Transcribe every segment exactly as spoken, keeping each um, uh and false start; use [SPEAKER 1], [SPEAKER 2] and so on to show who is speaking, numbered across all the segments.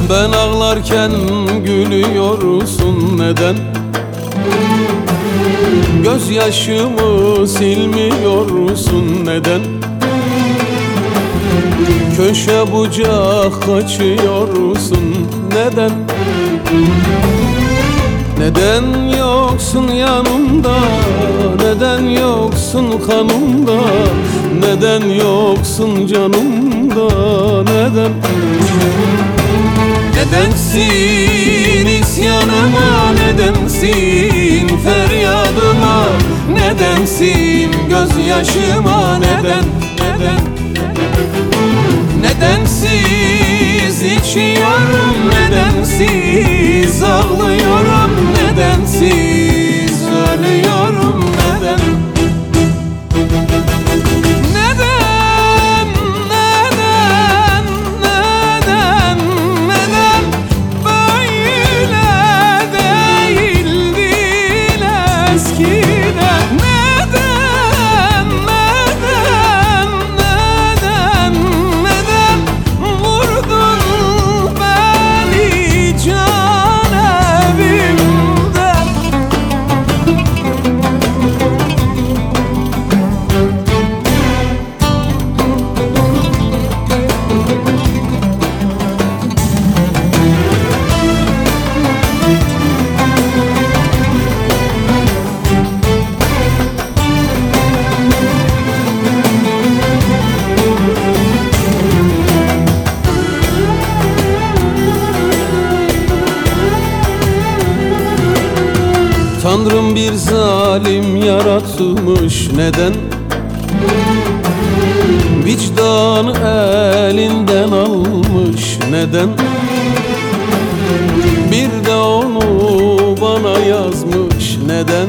[SPEAKER 1] Ben ağlarken gülüyorsun neden? Gözyaşımı silmiyorsun neden? Köşe bucak kaçıyorsun neden? Neden yoksun yanımda? Neden yoksun kanımda? Neden yoksun canımda? Neden? Nedensin isyanıma? Nedensin feryadıma? Nedensin gözyaşıma? Neden? Neden? Nedensiz içiyorum? Nedensiz ağlıyorum? Nedensiz ölüyorum? Neden? Tanrım bir zalim yaratmış neden? Vicdanı elinden almış neden? Bir de onu bana yazmış neden?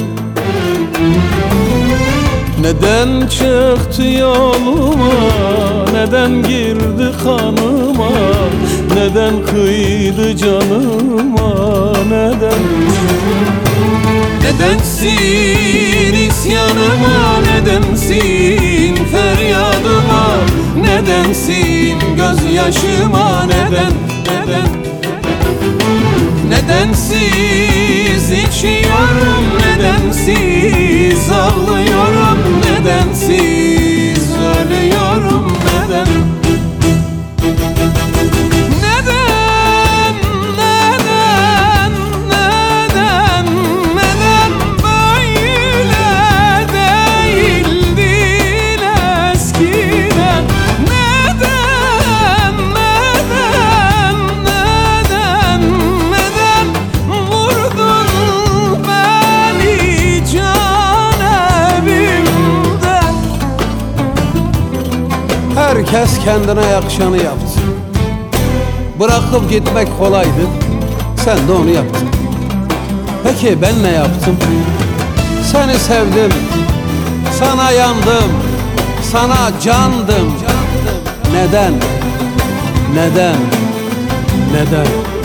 [SPEAKER 1] Neden çıktı yoluma? Neden girdi kanıma? Neden kıydı canıma? Neden? Nedensin isyanıma? Nedensin feryadıma? Nedensin gözyaşıma? Neden? Neden? Nedensiz içiyorum? Nedensiz ağlıyorum? Nedensiz ölüyorum? Neden?
[SPEAKER 2] Herkes kendine yakışanı yaptı. Bırakıp gitmek kolaydı, sen de onu yaptın. Peki ben ne yaptım? Seni sevdim, sana yandım, sana candım. Neden? Neden? Neden?